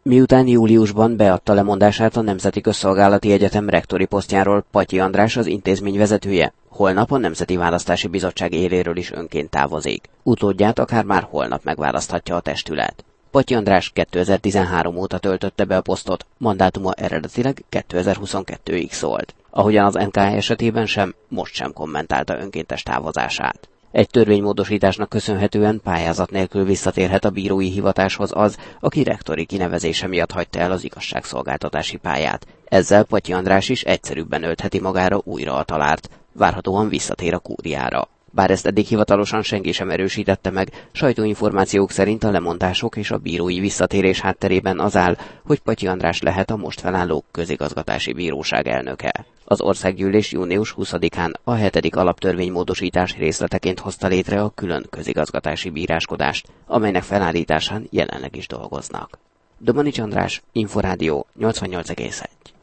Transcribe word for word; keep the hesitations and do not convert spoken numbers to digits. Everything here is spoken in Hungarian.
Miután júliusban beadta lemondását a Nemzeti Közszolgálati Egyetem rektori posztjáról, Patyi András, az intézmény vezetője, holnap a Nemzeti Választási Bizottság éléről is önként távozik. Utódját akár már holnap megválaszthatja a testület. Patyi András kétezer-tizenhárom óta töltötte be a posztot, mandátuma eredetileg kétezer-huszonkettőig szólt. Ahogyan az en ká esetében sem, most sem kommentálta önkéntes távozását. Egy törvénymódosításnak köszönhetően pályázat nélkül visszatérhet a bírói hivatáshoz az, aki rektori kinevezése miatt hagyta el az igazságszolgáltatási pályát. Ezzel Patyi András is egyszerűbben öltheti magára újra a talárt, várhatóan visszatér a kúriára. Bár ezt eddig hivatalosan senki sem erősítette meg, sajtóinformációk szerint a lemondások és a bírói visszatérés hátterében az áll, hogy Patyi András lehet a most felálló közigazgatási bíróság elnöke. Az országgyűlés június huszadikán a hetedik alaptörvénymódosítás részleteként hozta létre a külön közigazgatási bíráskodást, amelynek felállításán jelenleg is dolgoznak. Domanics András, Inforádió nyolcvannyolc egész egy.